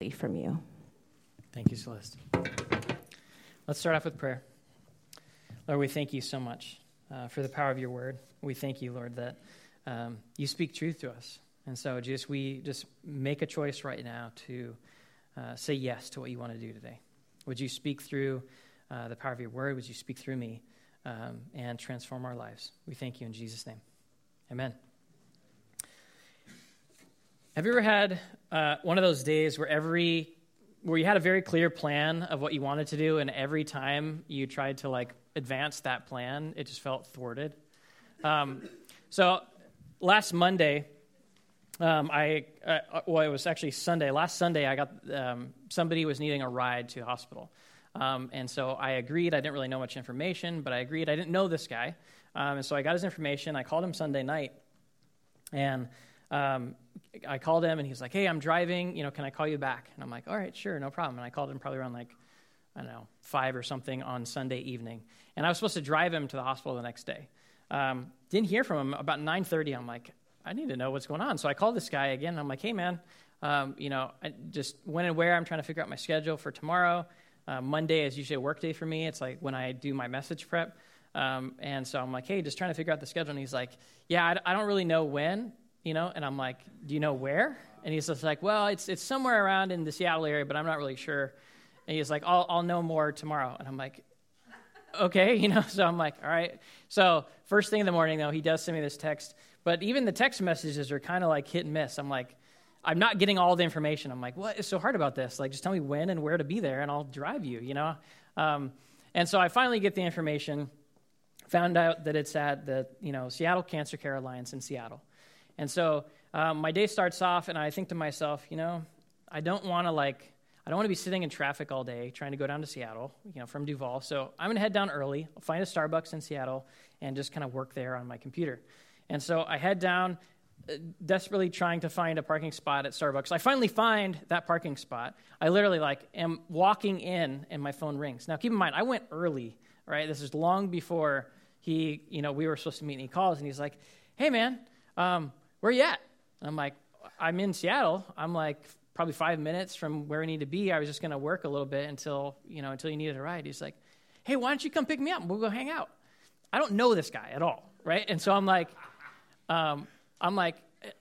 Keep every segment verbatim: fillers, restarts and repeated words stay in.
away from you. Thank you, Celeste. Let's start off with prayer. Lord, we thank you so much uh, for the power of your word. We thank you, Lord, that um, you speak truth to us. And so just we just make a choice right now to uh, say yes to what you want to do today. Would you speak through uh, the power of your word? Would you speak through me um, and transform our lives? We thank you in Jesus' name. Amen. Have you ever had uh, one of those days where every where you had a very clear plan of what you wanted to do, and every time you tried to like advance that plan, it just felt thwarted? Um, so last Monday, um, I uh, well, it was actually Sunday. Last Sunday, I got um, somebody was needing a ride to the hospital, um, and so I agreed. I didn't really know much information, but I agreed. I didn't know this guy, um, and so I got his information. I called him Sunday night, and Um, I called him, and he was like, hey, I'm driving, you know, can I call you back? And I'm like, all right, sure, no problem. And I called him probably around like, I don't know, five or something on Sunday evening. And I was supposed to drive him to the hospital the next day. Um, didn't hear from him. About nine thirty, I'm like, I need to know what's going on. So I called this guy again, and I'm like, hey, man, um, you know, I just when and where, I'm trying to figure out my schedule for tomorrow. Uh, Monday is usually a work day for me. It's like when I do my message prep. Um, and so I'm like, hey, just trying to figure out the schedule. And he's like, yeah, I, I don't really know when. You know, and I'm like, do you know where? And he's just like, well, it's it's somewhere around in the Seattle area, but I'm not really sure. And he's like, I'll I'll know more tomorrow. And I'm like, okay, you know. So I'm like, all right. So first thing in the morning, though, he does send me this text. But even the text messages are kind of like hit and miss. I'm like, I'm not getting all the information. I'm like, what is so hard about this? Like, just tell me when and where to be there, and I'll drive you. You know. Um, and so I finally get the information. Found out that it's at the you know Seattle Cancer Care Alliance in Seattle. And so um, my day starts off, and I think to myself, you know, I don't want to like, I don't want to be sitting in traffic all day trying to go down to Seattle, you know, from Duvall. So I'm going to head down early, I'll find a Starbucks in Seattle, and just kind of work there on my computer. And so I head down, uh, desperately trying to find a parking spot at Starbucks. I finally find that parking spot. I literally like am walking in, and my phone rings. Now, keep in mind, I went early, right? This is long before he, you know, we were supposed to meet, and he calls, and he's like, hey, man, um, where you at? And I'm like, I'm in Seattle. I'm like probably five minutes from where I need to be. I was just going to work a little bit until, you know, until you needed a ride. He's like, hey, why don't you come pick me up and we'll go hang out? I don't know this guy at all, right? And so I'm like, um, I'm like,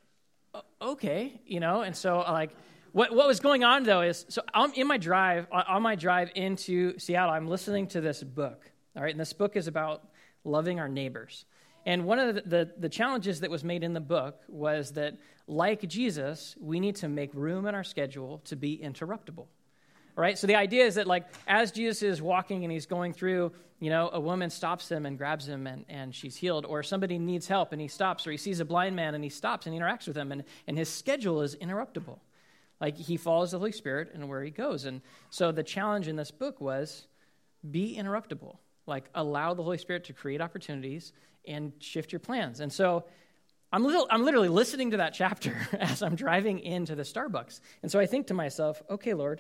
okay, you know. And so like, what what was going on though is, so I'm in my drive, on my drive into Seattle, I'm listening to this book, all right? And this book is about loving our neighbors. And one of the, the, the challenges that was made in the book was that, like Jesus, we need to make room in our schedule to be interruptible, right? So the idea is that, like, as Jesus is walking and he's going through, you know, a woman stops him and grabs him and, and she's healed, or somebody needs help and he stops, or he sees a blind man and he stops and interacts with him, and, and his schedule is interruptible. Like, he follows the Holy Spirit and where he goes. And so the challenge in this book was, be interruptible. Like, allow the Holy Spirit to create opportunities and shift your plans. And so I'm, little, I'm literally listening to that chapter as I'm driving into the Starbucks. And so I think to myself, okay, Lord,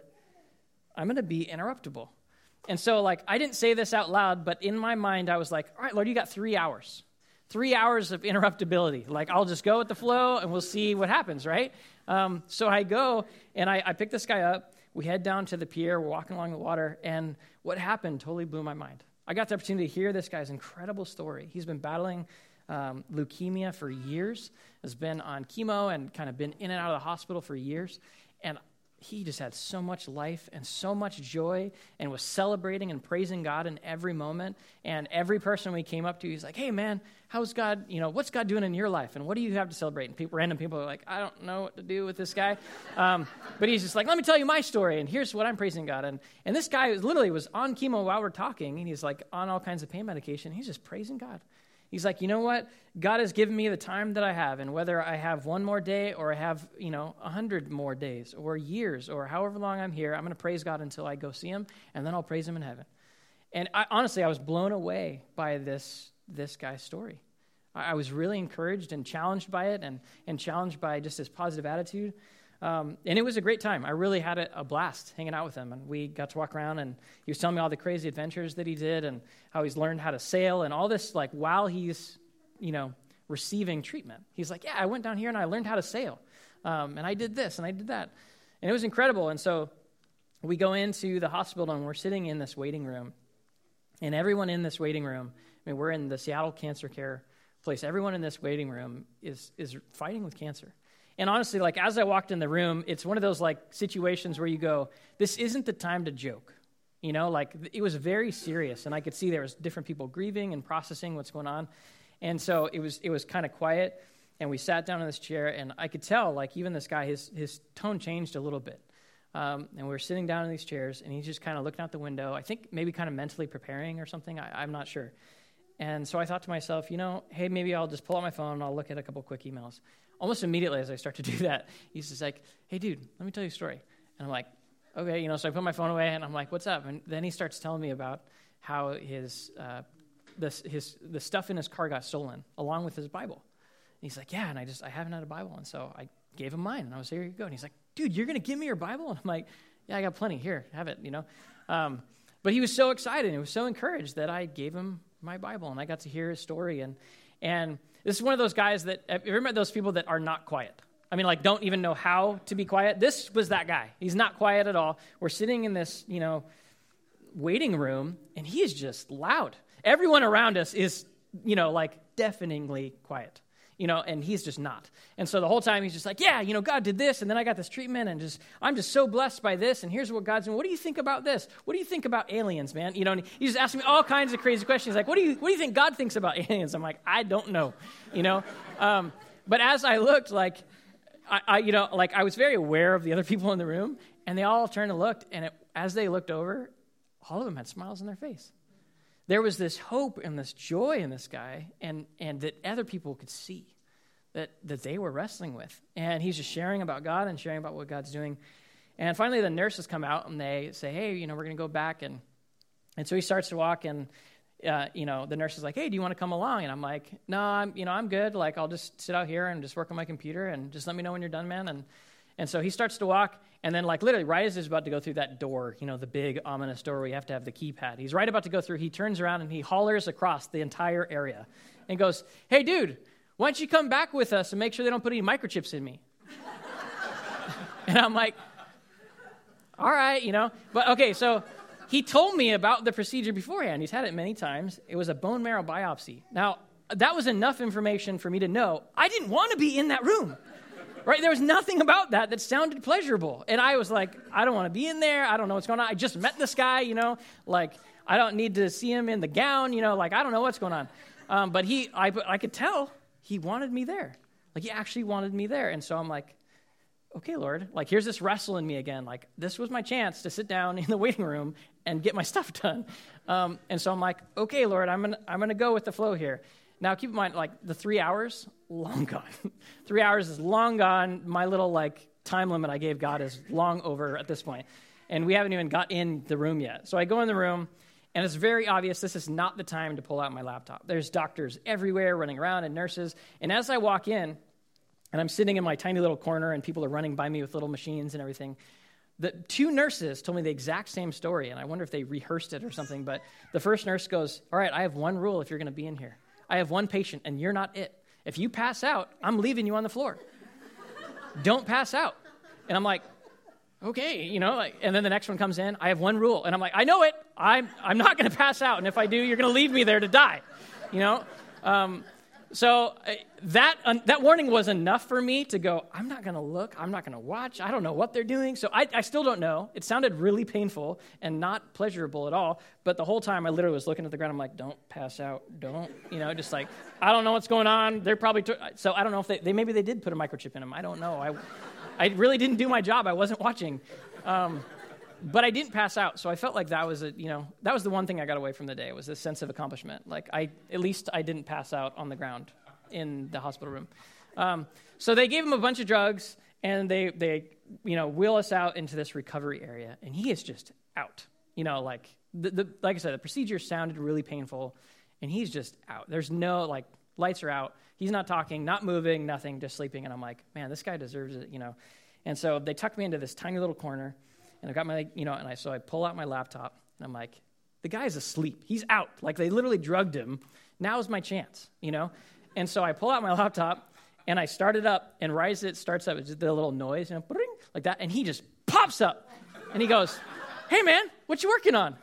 I'm going to be interruptible. And so, like, I didn't say this out loud, but in my mind, I was like, all right, Lord, you got three hours. Three hours of interruptibility. Like, I'll just go with the flow, and we'll see what happens, right? Um, so I go, and I, I pick this guy up. We head down to the pier. We're walking along the water, and what happened totally blew my mind. I got the opportunity to hear this guy's incredible story. He's been battling um, leukemia for years, has been on chemo and kind of been in and out of the hospital for years. And he just had so much life and so much joy and was celebrating and praising God in every moment. And every person we came up to, he's like, hey, man, how's God, you know, what's God doing in your life? And what do you have to celebrate? And people, random people are like, I don't know what to do with this guy. Um, but he's just like, let me tell you my story. And here's what I'm praising God. And, and this guy was, literally was on chemo while we're talking. And he's like on all kinds of pain medication. He's just praising God. He's like, you know what? God has given me the time that I have, and whether I have one more day or I have, you know, a hundred more days or years or however long I'm here, I'm going to praise God until I go see him, and then I'll praise him in heaven. And I, honestly, I was blown away by this this guy's story. I, I was really encouraged and challenged by it, and and challenged by just his positive attitude. Um, and it was a great time. I really had a, a blast hanging out with him. And we got to walk around, and he was telling me all the crazy adventures that he did and how he's learned how to sail and all this, like, while he's, you know, receiving treatment. He's like, yeah, I went down here and I learned how to sail. Um, and I did this and I did that. And it was incredible. And so we go into the hospital, and we're sitting in this waiting room. And everyone in this waiting room, I mean, we're in the Seattle Cancer Care place. Everyone in this waiting room is is fighting with cancer. And honestly, like, as I walked in the room, it's one of those, like, situations where you go, this isn't the time to joke. You know, like, it was very serious. And I could see there was different people grieving and processing what's going on. And so it was it was kind of quiet. And we sat down in this chair, and I could tell, like, even this guy, his his tone changed a little bit. Um, and we were sitting down in these chairs, and he's just kind of looking out the window, I think maybe kind of mentally preparing or something. I, I'm not sure. And so I thought to myself, you know, hey, maybe I'll just pull out my phone and I'll look at a couple quick emails. Almost immediately as I start to do that, he's just like, hey, dude, let me tell you a story. And I'm like, okay, you know, so I put my phone away, and I'm like, what's up? And then he starts telling me about how his uh, this, his the stuff in his car got stolen, along with his Bible. And he's like, yeah, and I just, I haven't had a Bible. And so I gave him mine, and I was, here you go. And he's like, dude, you're going to give me your Bible? And I'm like, yeah, I got plenty. Here, have it, you know. Um, but he was so excited, and he was so encouraged that I gave him my Bible, and I got to hear his story. And and this is one of those guys that, have you ever met those people that are not quiet? I mean, like, don't even know how to be quiet. This was that guy. He's not quiet at all. We're sitting in this, you know, waiting room, and he is just loud. Everyone around us is, you know, like, deafeningly quiet. You know, and he's just not. And so the whole time he's just like, yeah, you know, God did this, and then I got this treatment, and just I'm just so blessed by this, and here's what God's doing. What do you think about this? What do you think about aliens, man? You know, and he's just asking me all kinds of crazy questions. He's like, what do you what do you think God thinks about aliens? I'm like, I don't know, you know. Um, but as I looked, like, I, I, you know, like I was very aware of the other people in the room, and they all turned and looked, and it, as they looked over, all of them had smiles on their face. There was this hope and this joy in this guy, and, and that other people could see that, that they were wrestling with. And he's just sharing about God and sharing about what God's doing. And finally, the nurses come out, and they say, hey, you know, we're going to go back. And and so he starts to walk, and, uh, you know, the nurse is like, hey, do you want to come along? And I'm like, no, I'm, you know, I'm good. Like, I'll just sit out here and just work on my computer, and just let me know when you're done, man. And And so he starts to walk, and then, like, literally right as he's about to go through that door, you know, the big ominous door where you have to have the keypad, he's right about to go through, he turns around, and he hollers across the entire area and goes, hey, dude, why don't you come back with us and make sure they don't put any microchips in me? And I'm like, all right, you know. But, okay, so he told me about the procedure beforehand. He's had it many times. It was a bone marrow biopsy. Now, that was enough information for me to know I didn't want to be in that room. Right? There was nothing about that that sounded pleasurable. And I was like, I don't want to be in there. I don't know what's going on. I just met this guy, you know, like, I don't need to see him in the gown, you know, like, I don't know what's going on. Um, but he, I, I could tell he wanted me there. Like, he actually wanted me there. And so I'm like, okay, Lord, like, here's this wrestle in me again. Like, this was my chance to sit down in the waiting room and get my stuff done. Um, and so I'm like, okay, Lord, I'm gonna, I'm gonna go with the flow here. Now, keep in mind, like, the three hours, long gone. Three hours is long gone. My little, like, time limit I gave God is long over at this point. And we haven't even got in the room yet. So I go in the room, and it's very obvious this is not the time to pull out my laptop. There's doctors everywhere running around and nurses. And as I walk in, and I'm sitting in my tiny little corner, and people are running by me with little machines and everything, the two nurses told me the exact same story, and I wonder if they rehearsed it or something. But the first nurse goes, all right, I have one rule if you're going to be in here. I have one patient, and you're not it. If you pass out, I'm leaving you on the floor. Don't pass out. And I'm like, okay, you know, like, and then the next one comes in, I have one rule. And I'm like, I know it. I'm I'm not going to pass out. And if I do, you're going to leave me there to die, you know? Um, so uh, that uh, that warning was enough for me to go, I'm not going to look. I'm not going to watch. I don't know what they're doing. So I, I still don't know. It sounded really painful and not pleasurable at all. But the whole time I literally was looking at the ground. I'm like, don't pass out. Don't, you know, just like, I don't know what's going on. They're probably, t- so I don't know if they, they, maybe they did put a microchip in them. I don't know. I I really didn't do my job. I wasn't watching. Um, but I didn't pass out. So I felt like that was a, you know, that was the one thing I got away from the day, was this sense of accomplishment. Like, I, at least I didn't pass out on the ground in the hospital room. Um, so they gave him a bunch of drugs, and they, they, you know, wheel us out into this recovery area, and he is just out. You know, like, the, the like I said, the procedure sounded really painful, and he's just out. There's no, like, lights are out. He's not talking, not moving, nothing, just sleeping. And I'm like, man, this guy deserves it, you know. And so they tucked me into this tiny little corner, and I got my, you know, and I so I pull out my laptop, and I'm like, the guy's asleep. He's out. Like, they literally drugged him. Now's my chance, you know. And so I pull out my laptop, and I start it up, and right as it starts up, it's just the little noise, you know, bring, like that. And he just pops up and he goes, hey man, what you working on?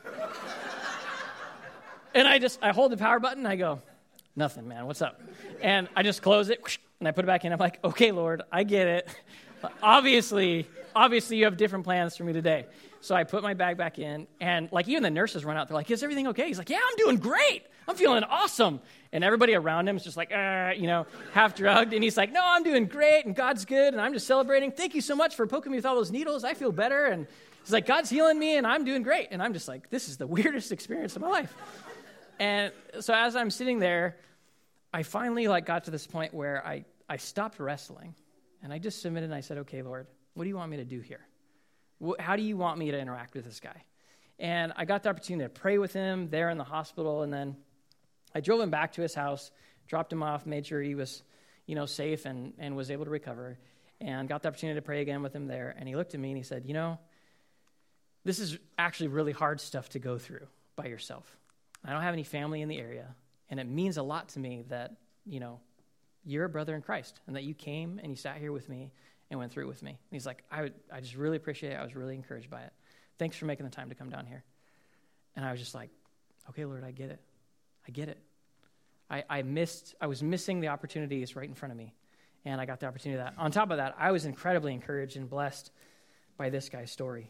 And I just, I hold the power button and I go, nothing, man, what's up? And I just close it and I put it back in. I'm like, okay, Lord, I get it. Obviously, obviously you have different plans for me today. So I put my bag back in, and like even the nurses run out. They're like, is everything okay? He's like, yeah, I'm doing great. I'm feeling awesome. And everybody around him is just like, uh, you know, half drugged. And he's like, no, I'm doing great, and God's good, and I'm just celebrating. Thank you so much for poking me with all those needles. I feel better. And he's like, God's healing me, and I'm doing great. And I'm just like, this is the weirdest experience of my life. And so as I'm sitting there, I finally like got to this point where I, I stopped wrestling, and I just submitted, and I said, okay, Lord, what do you want me to do here? How do you want me to interact with this guy? And I got the opportunity to pray with him there in the hospital, and then I drove him back to his house, dropped him off, made sure he was, you know, safe and, and was able to recover, and got the opportunity to pray again with him there. And he looked at me and he said, you know, this is actually really hard stuff to go through by yourself. I don't have any family in the area, and it means a lot to me that, you know, you're a brother in Christ, and that you came and you sat here with me and went through it with me. And he's like, I would, I just really appreciate it. I was really encouraged by it. Thanks for making the time to come down here. And I was just like, okay, Lord, I get it. I get it. I, I missed, I was missing the opportunities right in front of me. And I got the opportunity of that. On top of that, I was incredibly encouraged and blessed by this guy's story.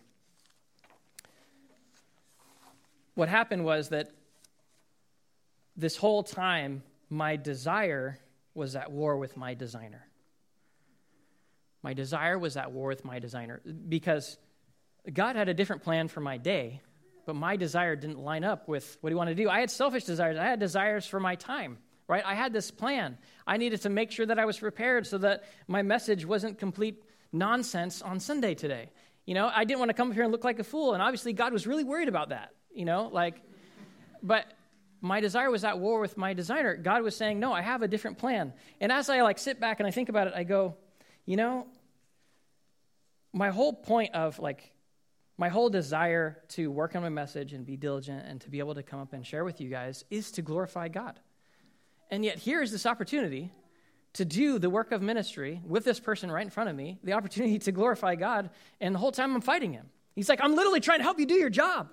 What happened was that this whole time, my desire was at war with my designer. My desire was at war with my designer because God had a different plan for my day, but my desire didn't line up with what he wanted to do. I had selfish desires. I had desires for my time, right? I had this plan. I needed to make sure that I was prepared so that my message wasn't complete nonsense on Sunday today. You know, I didn't want to come up here and look like a fool, and obviously God was really worried about that, you know, like, but my desire was at war with my designer. God was saying, no, I have a different plan. And as I like sit back and I think about it, I go, you know, my whole point of like, my whole desire to work on my message and be diligent and to be able to come up and share with you guys is to glorify God. And yet here is this opportunity to do the work of ministry with this person right in front of me, the opportunity to glorify God, and the whole time I'm fighting him. He's like, I'm literally trying to help you do your job.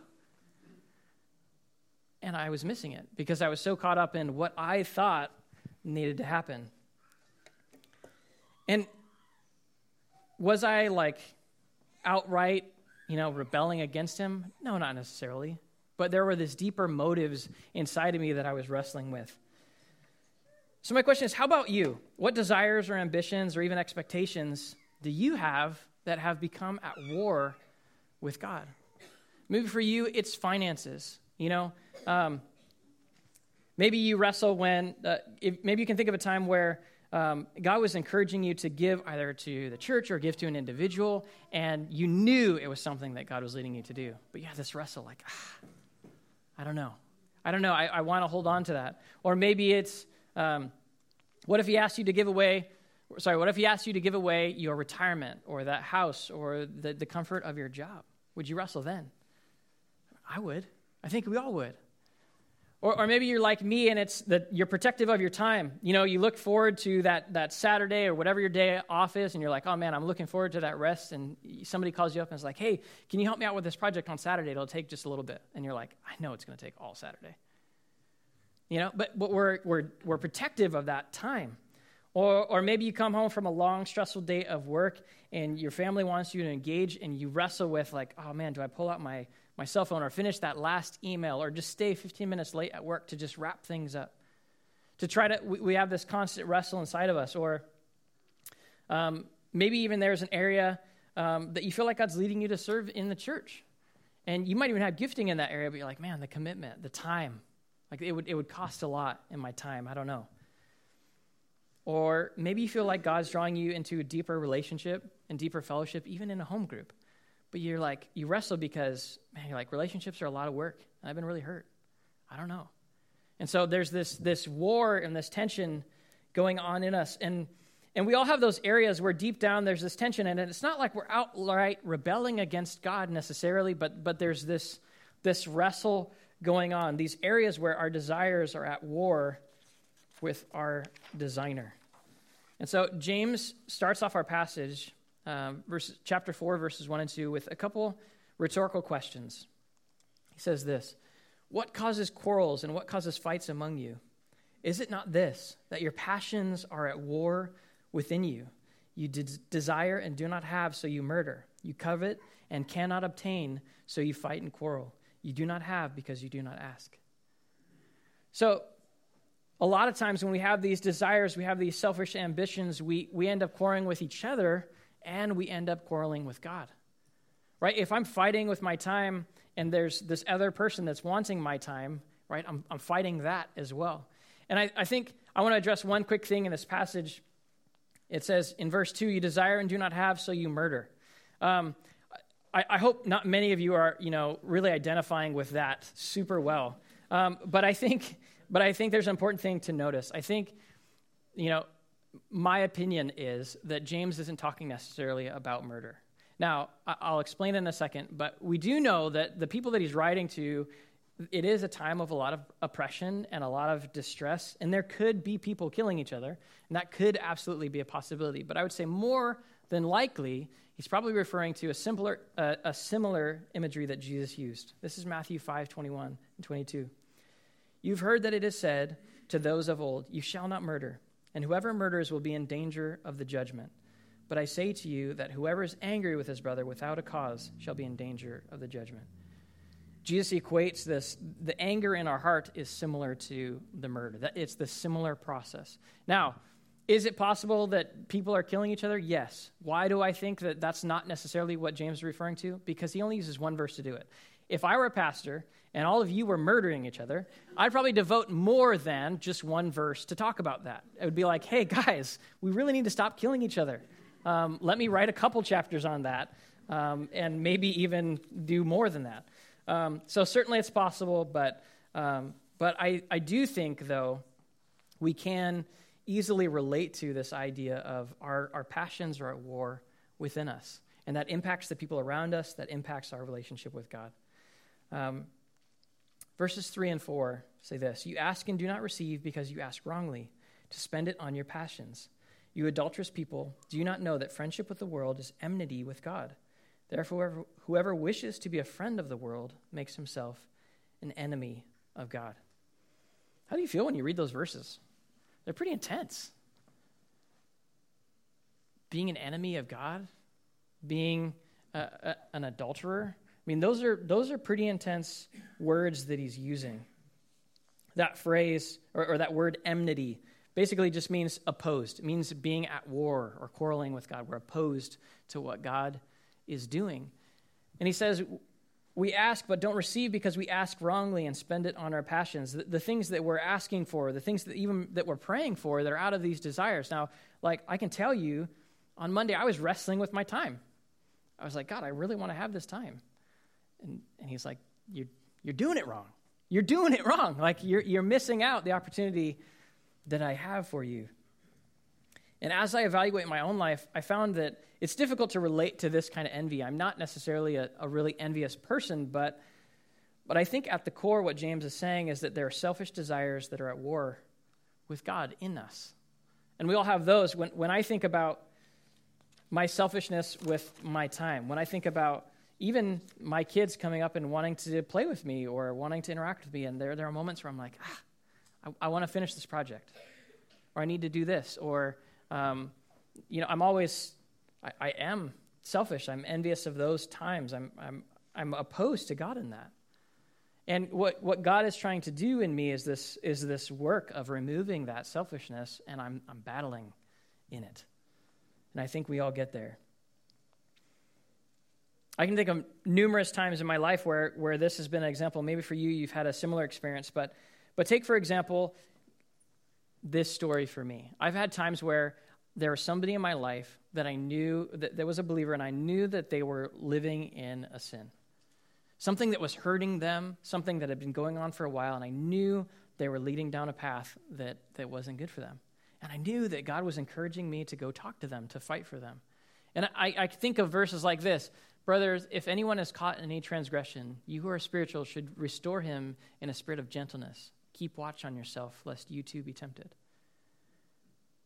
And I was missing it because I was so caught up in what I thought needed to happen. And was I like outright, you know, rebelling against him? No, not necessarily. But there were these deeper motives inside of me that I was wrestling with. So my question is, how about you? What desires or ambitions or even expectations do you have that have become at war with God? Maybe for you, it's finances. You know, um, maybe you wrestle when, uh, if, maybe you can think of a time where um, God was encouraging you to give either to the church or give to an individual, and you knew it was something that God was leading you to do. But you have this wrestle like, ah, I don't know. I don't know. I, I want to hold on to that. Or maybe it's, um, what if he asked you to give away, sorry, what if he asked you to give away your retirement or that house or the, the comfort of your job? Would you wrestle then? I would. I think we all would. Or, or maybe you're like me and it's that you're protective of your time. You know, you look forward to that, that Saturday or whatever your day off is, and you're like, oh man, I'm looking forward to that rest. And somebody calls you up and is like, hey, can you help me out with this project on Saturday? It'll take just a little bit. And you're like, I know it's going to take all Saturday. You know, but, but we're, we're, we're protective of that time. Or, or maybe you come home from a long, stressful day of work and your family wants you to engage and you wrestle with like, oh man, do I pull out my my cell phone or finish that last email or just stay fifteen minutes late at work to just wrap things up? To try to, we, we have this constant wrestle inside of us. Or um, maybe even there's an area um, that you feel like God's leading you to serve in the church. And you might even have gifting in that area, but you're like, man, the commitment, the time, like it would it would cost a lot in my time. I don't know. Or maybe you feel like God's drawing you into a deeper relationship and deeper fellowship, even in a home group. But you're like, you wrestle because, man, you're like, relationships are a lot of work. And I've been really hurt. I don't know. And so there's this this war and this tension going on in us. And and we all have those areas where deep down there's this tension. And it's not like we're outright rebelling against God necessarily, but but there's this, this wrestle going on. These areas where our desires are at war with our designer. And so James starts off our passage um, verse, chapter four, verses one and two, with a couple rhetorical questions. He says this, "What causes quarrels and what causes fights among you? Is it not this, that your passions are at war within you? You de- desire and do not have, so you murder. You covet and cannot obtain, so you fight and quarrel. You do not have because you do not ask." So a lot of times when we have these desires, we have these selfish ambitions, we, we end up quarreling with each other, and we end up quarreling with God. Right? If I'm fighting with my time and there's this other person that's wanting my time, right, I'm, I'm fighting that as well. And I, I think I want to address one quick thing in this passage. It says in verse two, "You desire and do not have, so you murder." Um, I, I hope not many of you are, you know, really identifying with that super well. Um, but I think, but I think there's an important thing to notice. I think, you know, my opinion is that James isn't talking necessarily about murder. Now, I'll explain in a second, but we do know that the people that he's writing to, it is a time of a lot of oppression and a lot of distress, and there could be people killing each other, and that could absolutely be a possibility. But I would say more than likely, he's probably referring to a simpler, uh, a similar imagery that Jesus used. This is Matthew five, twenty-one and twenty-two. "You've heard that it is said to those of old, 'You shall not murder,' and whoever murders will be in danger of the judgment. But I say to you that whoever is angry with his brother without a cause shall be in danger of the judgment." Jesus equates this, the anger in our heart is similar to the murder. That it's the similar process. Now, is it possible that people are killing each other? Yes. Why do I think that that's not necessarily what James is referring to? Because he only uses one verse to do it. If I were a pastor and all of you were murdering each other, I'd probably devote more than just one verse to talk about that. It would be like, hey, guys, we really need to stop killing each other. Um, let me write a couple chapters on that, um, and maybe even do more than that. Um, so certainly it's possible, but um, but I, I do think, though, we can easily relate to this idea of our, our passions are at war within us, and that impacts the people around us, that impacts our relationship with God. Um, verses three and four say this, "You ask and do not receive because you ask wrongly, to spend it on your passions. You adulterous people, do you not know that friendship with the world is enmity with God? Therefore, whoever, whoever wishes to be a friend of the world makes himself an enemy of God." How do you feel when you read those verses? They're pretty intense. Being an enemy of God, being a, a, an adulterer. I mean, those are those are pretty intense words that he's using. That phrase, or, or that word enmity, basically just means opposed. It means being at war or quarreling with God. We're opposed to what God is doing. And he says, we ask but don't receive because we ask wrongly and spend it on our passions. The, the things that we're asking for, the things that even that we're praying for, that are out of these desires. Now, like I can tell you, on Monday I was wrestling with my time. I was like, God, I really want to have this time. And and he's like, you're, you're doing it wrong. You're doing it wrong. Like you're you're missing out the opportunity that I have for you. And as I evaluate my own life, I found that it's difficult to relate to this kind of envy. I'm not necessarily a, a really envious person, but but I think at the core what James is saying is that there are selfish desires that are at war with God in us. And we all have those. When when I think about my selfishness with my time, when I think about even my kids coming up and wanting to play with me or wanting to interact with me, and there, there are moments where I'm like, ah, I, I want to finish this project, or I need to do this, or, um, you know, I'm always, I, I am selfish. I'm envious of those times. I'm, I'm, I'm opposed to God in that. And what, what God is trying to do in me is this, is this work of removing that selfishness, and I'm, I'm battling in it. And I think we all get there. I can think of numerous times in my life where, where this has been an example. Maybe for you, you've had a similar experience. But, but take, for example, this story for me. I've had times where there was somebody in my life that I knew, that there was a believer, and I knew that they were living in a sin. Something that was hurting them, something that had been going on for a while, and I knew they were leading down a path that, that wasn't good for them. And I knew that God was encouraging me to go talk to them, to fight for them. And I, I think of verses like this. Brothers, if anyone is caught in any transgression, you who are spiritual should restore him in a spirit of gentleness. Keep watch on yourself, lest you too be tempted.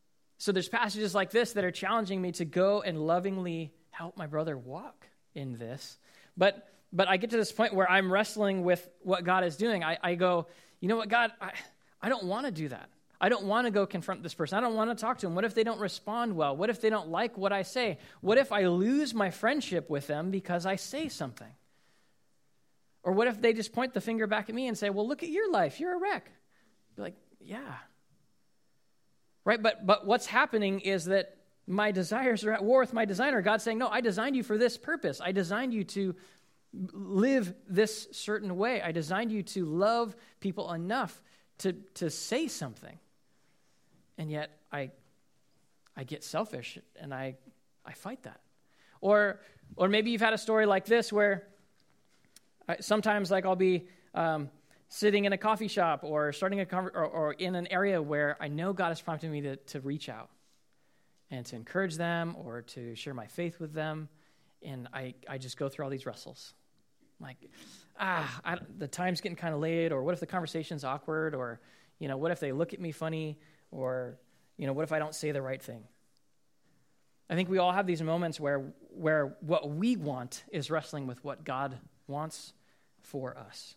So there's passages like this that are challenging me to go and lovingly help my brother walk in this. But but I get to this point where I'm wrestling with what God is doing. I, I go, you know what, God, I, I don't want to do that. I don't want to go confront this person. I don't want to talk to them. What if they don't respond well? What if they don't like what I say? What if I lose my friendship with them because I say something? Or what if they just point the finger back at me and say, well, look at your life. You're a wreck. Be like, yeah. Right? But but what's happening is that my desires are at war with my designer. God's saying, no, I designed you for this purpose. I designed you to live this certain way. I designed you to love people enough to, to say something. And yet I I get selfish and I I fight that. Or or maybe you've had a story like this where I, sometimes like I'll be um, sitting in a coffee shop or starting a conver- or, or in an area where I know God has prompted me to, to reach out and to encourage them or to share my faith with them. And I, I just go through all these wrestles. Like, ah, I, the time's getting kind of late, or what if the conversation's awkward, or, you know, what if they look at me funny, or, you know, what if I don't say the right thing? I think we all have these moments where where what we want is wrestling with what God wants for us.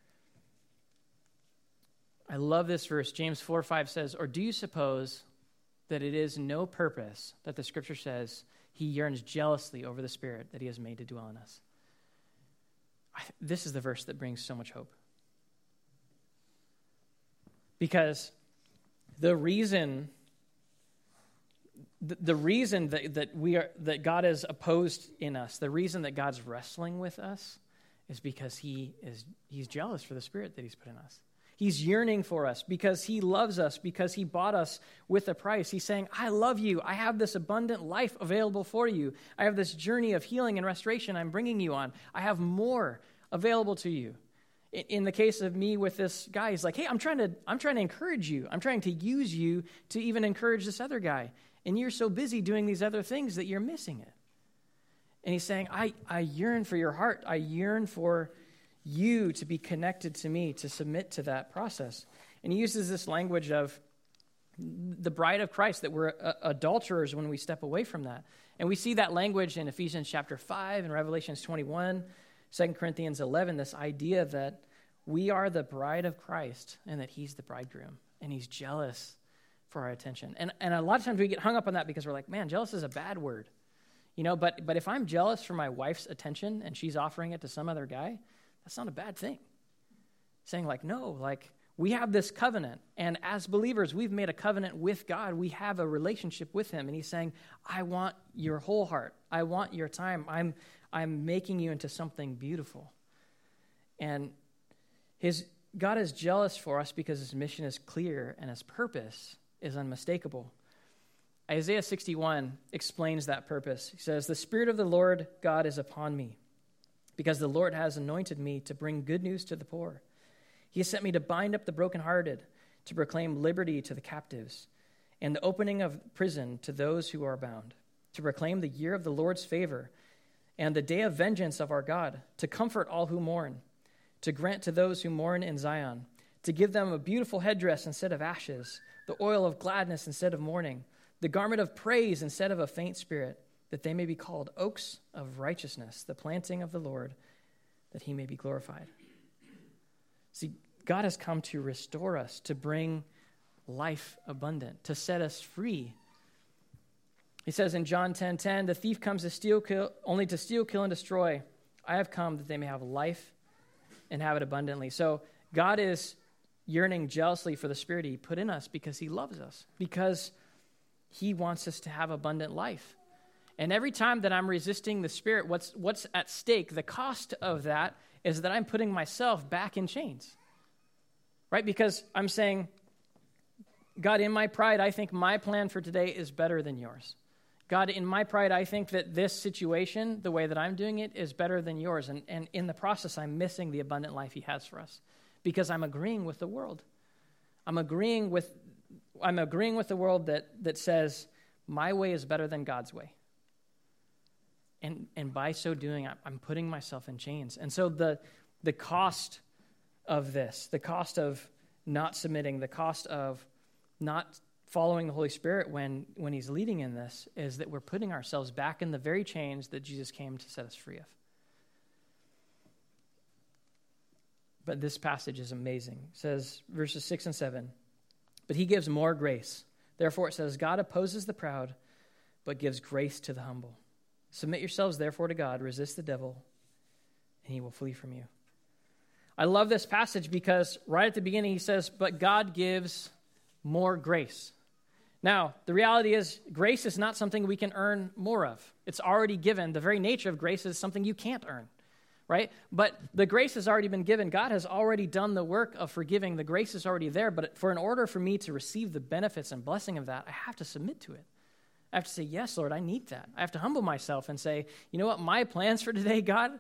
I love this verse. James four five says, or do you suppose that it is no purpose that the scripture says he yearns jealously over the Spirit that he has made to dwell in us? I, this is the verse that brings so much hope. Because the reason, the, the reason that, that we are that God is opposed in us, the reason that God's wrestling with us is because he is he's jealous for the Spirit that he's put in us. He's yearning for us because he loves us, because he bought us with a price. He's saying, I love you. I have this abundant life available for you. I have this journey of healing and restoration I'm bringing you on. I have more available to you. In the case of me with this guy, he's like, hey, I'm trying to I'm trying to encourage you. I'm trying to use you to even encourage this other guy. And you're so busy doing these other things that you're missing it. And he's saying, I, I yearn for your heart. I yearn for you to be connected to me, to submit to that process. And he uses this language of the bride of Christ, that we're uh, adulterers when we step away from that. And we see that language in Ephesians chapter five and Revelations twenty-one, Second Corinthians eleven, this idea that we are the bride of Christ and that he's the bridegroom and he's jealous for our attention. And and a lot of times we get hung up on that because we're like, man, jealous is a bad word. You know, but but if I'm jealous for my wife's attention and she's offering it to some other guy, that's not a bad thing. Saying like, no, like we have this covenant, and as believers, we've made a covenant with God. We have a relationship with him, and he's saying, I want your whole heart. I want your time. I'm I'm making you into something beautiful. And his God is jealous for us because his mission is clear and his purpose is unmistakable. Isaiah sixty-one explains that purpose. He says, the Spirit of the Lord God is upon me, because the Lord has anointed me to bring good news to the poor. He has sent me to bind up the brokenhearted, to proclaim liberty to the captives, and the opening of prison to those who are bound, to proclaim the year of the Lord's favor and the day of vengeance of our God, to comfort all who mourn, to grant to those who mourn in Zion, to give them a beautiful headdress instead of ashes, the oil of gladness instead of mourning, the garment of praise instead of a faint spirit, that they may be called oaks of righteousness, the planting of the Lord, that he may be glorified. See, God has come to restore us, to bring life abundant, to set us free. He says in John ten ten, the thief comes to steal, kill, only to steal, kill, and destroy. I have come that they may have life and have it abundantly. So God is yearning jealously for the Spirit he put in us because he loves us, because he wants us to have abundant life. And every time that I'm resisting the Spirit, what's what's at stake, the cost of that is that I'm putting myself back in chains, right? Because I'm saying, God, in my pride, I think my plan for today is better than yours. God, in my pride, I think that this situation, the way that I'm doing it, is better than yours. And, and in the process, I'm missing the abundant life he has for us because I'm agreeing with the world. I'm agreeing with I'm agreeing with the world that that says my way is better than God's way. And and by so doing, I'm putting myself in chains. And so the the cost of this, the cost of not submitting, the cost of not following the Holy Spirit when, when he's leading in this is that we're putting ourselves back in the very chains that Jesus came to set us free of. But this passage is amazing. It says, verses six and seven, but he gives more grace. Therefore it says, God opposes the proud, but gives grace to the humble. Submit yourselves therefore to God, resist the devil, and he will flee from you. I love this passage because right at the beginning he says, but God gives more grace. Now, the reality is grace is not something we can earn more of. It's already given. The very nature of grace is something you can't earn, right? But the grace has already been given. God has already done the work of forgiving. The grace is already there. But for in order for me to receive the benefits and blessing of that, I have to submit to it. I have to say, yes, Lord, I need that. I have to humble myself and say, you know what, my plans for today, God,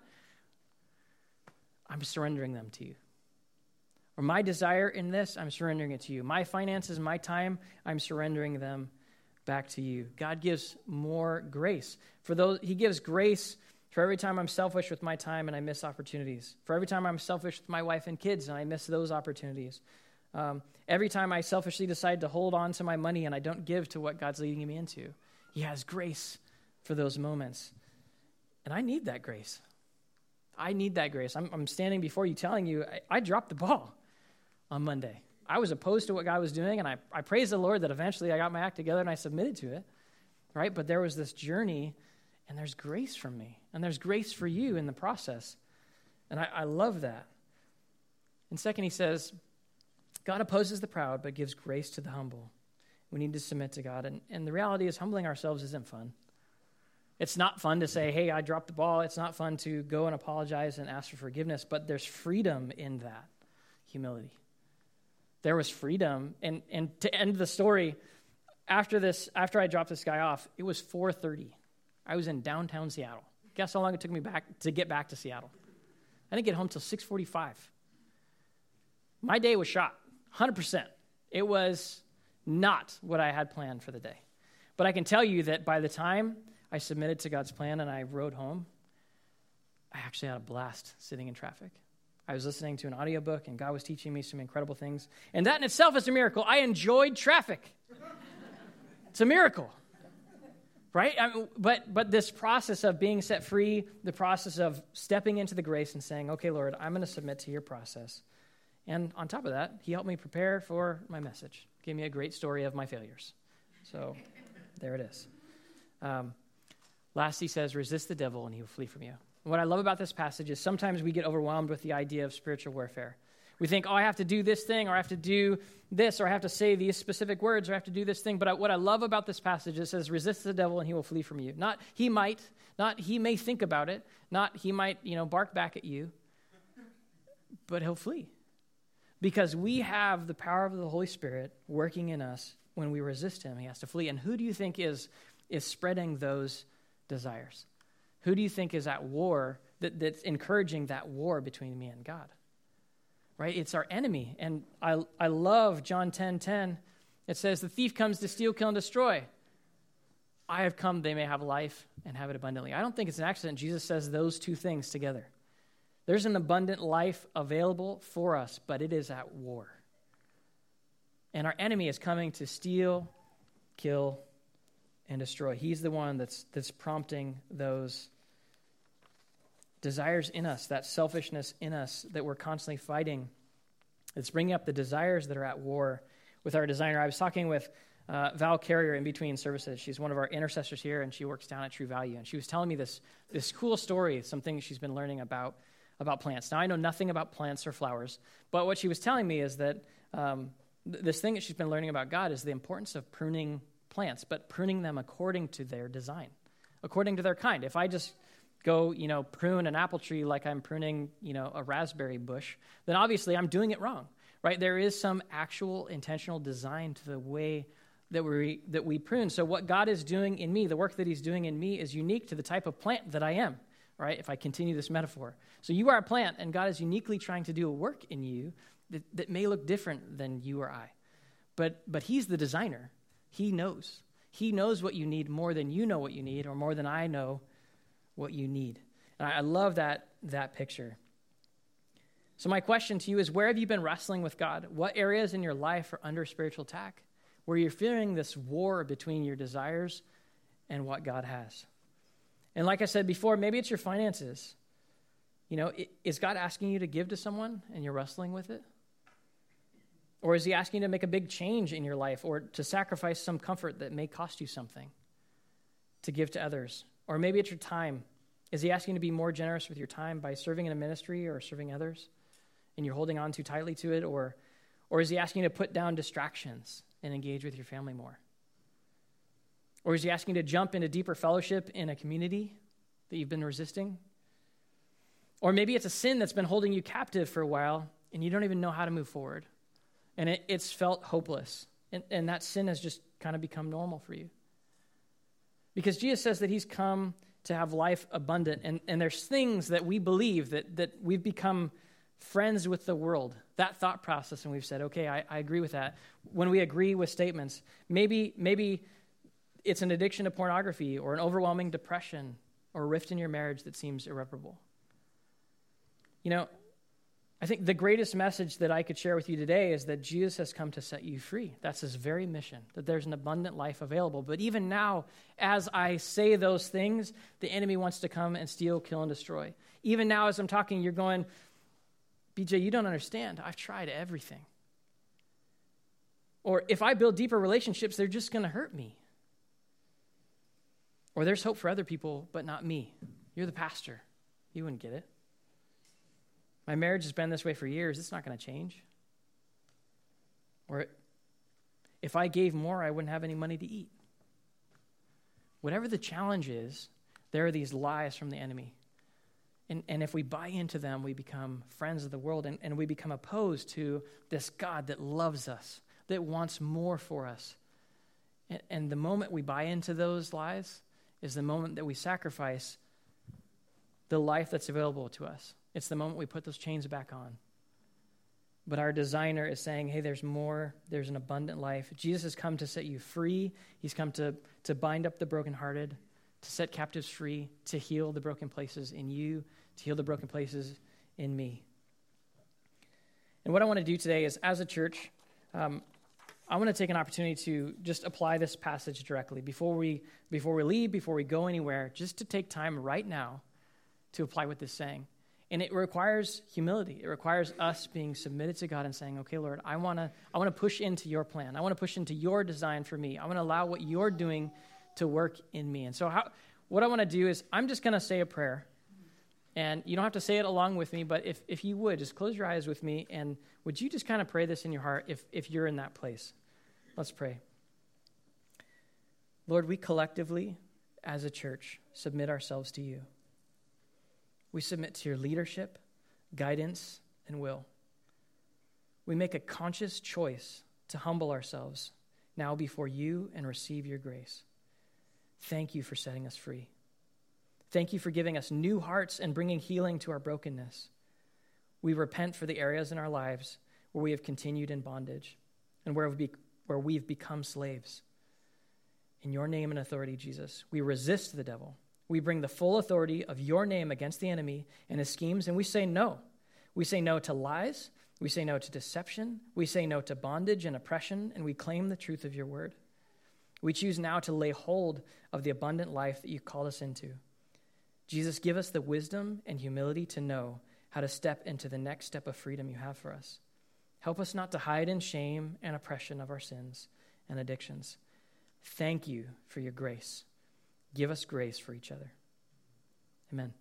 I'm surrendering them to you. Or my desire in this, I'm surrendering it to you. My finances, my time, I'm surrendering them back to you. God gives more grace. For those, he gives grace for every time I'm selfish with my time and I miss opportunities. For every time I'm selfish with my wife and kids and I miss those opportunities. Um, every time I selfishly decide to hold on to my money and I don't give to what God's leading me into. He has grace for those moments. And I need that grace. I need that grace. I'm, I'm standing before you telling you, I, I dropped the ball on Monday. I was opposed to what God was doing, and I, I praise the Lord that eventually I got my act together and I submitted to it, right? But there was this journey, and there's grace from me, and there's grace for you in the process, and I, I love that. And second, he says, God opposes the proud, but gives grace to the humble. We need to submit to God, and, and the reality is humbling ourselves isn't fun. It's not fun to say, hey, I dropped the ball. It's not fun to go and apologize and ask for forgiveness, but there's freedom in that humility. There was freedom. And, and to end the story, after this, after I dropped this guy off, it was four thirty. I was in downtown Seattle. Guess how long it took me back to get back to Seattle? I didn't get home till six forty-five. My day was shot, one hundred percent. It was not what I had planned for the day. But I can tell you that by the time I submitted to God's plan and I rode home, I actually had a blast sitting in traffic. I was listening to an audiobook, and God was teaching me some incredible things. And that in itself is a miracle. I enjoyed traffic. It's a miracle, right? I mean, but but this process of being set free, the process of stepping into the grace and saying, okay, Lord, I'm going to submit to your process. And on top of that, he helped me prepare for my message. Gave me a great story of my failures. So there it is. Um, last, he says, resist the devil, and he will flee from you. What I love about this passage is sometimes we get overwhelmed with the idea of spiritual warfare. We think, oh, I have to do this thing, or I have to do this, or I have to say these specific words, or I have to do this thing. But I, what I love about this passage, it says, resist the devil and he will flee from you. Not he might, not he may think about it, not he might, you know, bark back at you, but he'll flee. Because we have the power of the Holy Spirit working in us. When we resist him, he has to flee. And who do you think is, is spreading those desires? Who do you think is at war, that, that's encouraging that war between me and God? Right? It's our enemy. And I I love John ten ten. It says, the thief comes to steal, kill, and destroy. I have come, they may have life and have it abundantly. I don't think it's an accident. Jesus says those two things together. There's an abundant life available for us, but it is at war. And our enemy is coming to steal, kill, and destroy. He's the one that's that's prompting those desires in us, that selfishness in us that we're constantly fighting. It's bringing up the desires that are at war with our designer. I was talking with uh, Val Carrier in between services. She's one of our intercessors here, and she works down at True Value. And she was telling me this this cool story, some things she's been learning about about plants. Now, I know nothing about plants or flowers, but what she was telling me is that um, th- this thing that she's been learning about God is the importance of pruning plants, but pruning them according to their design, according to their kind. If I just go, you know, prune an apple tree like I'm pruning, you know, a raspberry bush, then obviously I'm doing it wrong, right? There is some actual intentional design to the way that we that we prune. So what God is doing in me, the work that he's doing in me, is unique to the type of plant that I am, right? If I continue this metaphor. So you are a plant, and God is uniquely trying to do a work in you that, that may look different than you or I. But but he's the designer. He knows. He knows what you need more than you know what you need, or more than I know what you need. And I, I love that that picture. So my question to you is, where have you been wrestling with God? What areas in your life are under spiritual attack? where you're feeling this war between your desires and what God has. And like I said before, maybe it's your finances. You know, is God asking you to give to someone and you're wrestling with it? Or is he asking you to make a big change in your life or to sacrifice some comfort that may cost you something to give to others? Or maybe it's your time. Is he asking you to be more generous with your time by serving in a ministry or serving others, and you're holding on too tightly to it? Or, or is he asking you to put down distractions and engage with your family more? Or is he asking you to jump into deeper fellowship in a community that you've been resisting? Or maybe it's a sin that's been holding you captive for a while, and you don't even know how to move forward. And it, it's felt hopeless. And, and that sin has just kind of become normal for you. Because Jesus says that he's come to have life abundant. And, and there's things that we believe that, that we've become friends with the world. That thought process, and we've said, okay, I, I agree with that. When we agree with statements, maybe maybe it's an addiction to pornography or an overwhelming depression or a rift in your marriage that seems irreparable. You know, I think the greatest message that I could share with you today is that Jesus has come to set you free. That's his very mission, that there's an abundant life available. But even now, as I say those things, the enemy wants to come and steal, kill, and destroy. Even now, as I'm talking, you're going, B J, you don't understand. I've tried everything. Or if I build deeper relationships, they're just going to hurt me. Or there's hope for other people, but not me. You're the pastor. You wouldn't get it. My marriage has been this way for years. It's not going to change. Or if I gave more, I wouldn't have any money to eat. Whatever the challenge is, there are these lies from the enemy. And, and if we buy into them, we become friends of the world, and, and we become opposed to this God that loves us, that wants more for us. And, and the moment we buy into those lies is the moment that we sacrifice the life that's available to us. It's the moment we put those chains back on. But our designer is saying, hey, there's more. There's an abundant life. Jesus has come to set you free. He's come to, to bind up the brokenhearted, to set captives free, to heal the broken places in you, to heal the broken places in me. And what I want to do today is, as a church, um, I want to take an opportunity to just apply this passage directly. Before we, before we leave, before we go anywhere, just to take time right now to apply what this is saying. And it requires humility. It requires us being submitted to God and saying, okay, Lord, I want to I want to push into your plan. I want to push into your design for me. I want to allow what you're doing to work in me. And so how, what I want to do is I'm just going to say a prayer. And you don't have to say it along with me, but if, if you would, just close your eyes with me, and would you just kind of pray this in your heart if, if you're in that place? Let's pray. Lord, we collectively, as a church, submit ourselves to you. We submit to your leadership, guidance, and will. We make a conscious choice to humble ourselves now before you and receive your grace. Thank you for setting us free. Thank you for giving us new hearts and bringing healing to our brokenness. We repent for the areas in our lives where we have continued in bondage and where we've, be, where we've become slaves. In your name and authority, Jesus, we resist the devil. We bring the full authority of your name against the enemy and his schemes, and we say no. We say no to lies. We say no to deception. We say no to bondage and oppression, and we claim the truth of your word. We choose now to lay hold of the abundant life that you called us into. Jesus, give us the wisdom and humility to know how to step into the next step of freedom you have for us. Help us not to hide in shame and oppression of our sins and addictions. Thank you for your grace. Give us grace for each other. Amen.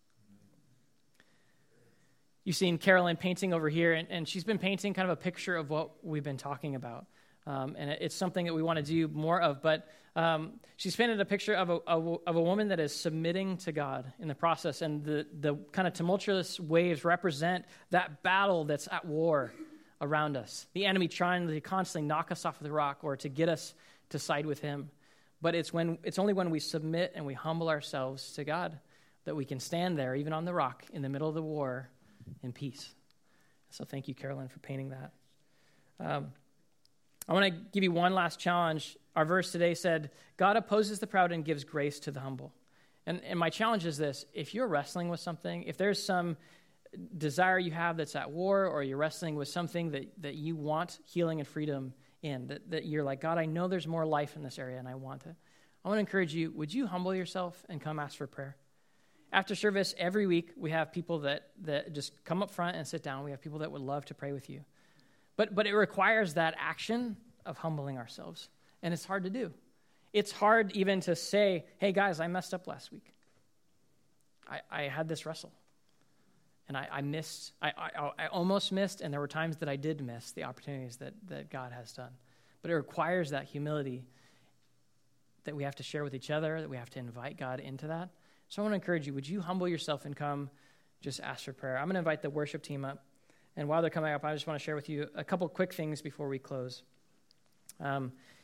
You've seen Carolyn painting over here, and, and she's been painting kind of a picture of what we've been talking about. Um, and it, it's something that we want to do more of. But um, she's painted a picture of a, of, a, of a woman that is submitting to God in the process. And the, the kind of tumultuous waves represent that battle that's at war around us. The enemy trying to constantly knock us off the rock or to get us to side with him. But it's when it's only when we submit and we humble ourselves to God that we can stand there, even on the rock, in the middle of the war, in peace. So thank you, Carolyn, for painting that. Um, I want to give you one last challenge. Our verse today said, God opposes the proud and gives grace to the humble. And, and my challenge is this. If you're wrestling with something, if there's some desire you have that's at war, or you're wrestling with something that, that you want healing and freedom in, that, that you're like, God, I know there's more life in this area and I want to. I want to encourage you, would you humble yourself and come ask for prayer? After service, every week, we have people that, that just come up front and sit down. We have people that would love to pray with you. But but it requires that action of humbling ourselves, and it's hard to do. It's hard even to say, hey, guys, I messed up last week. I, I had this wrestle, and I, I missed, I, I, I almost missed, and there were times that I did miss the opportunities that, that God has done. But it requires that humility that we have to share with each other, that we have to invite God into that. So I want to encourage you, would you humble yourself and come just ask for prayer? I'm going to invite the worship team up. And while they're coming up, I just want to share with you a couple quick things before we close. Um,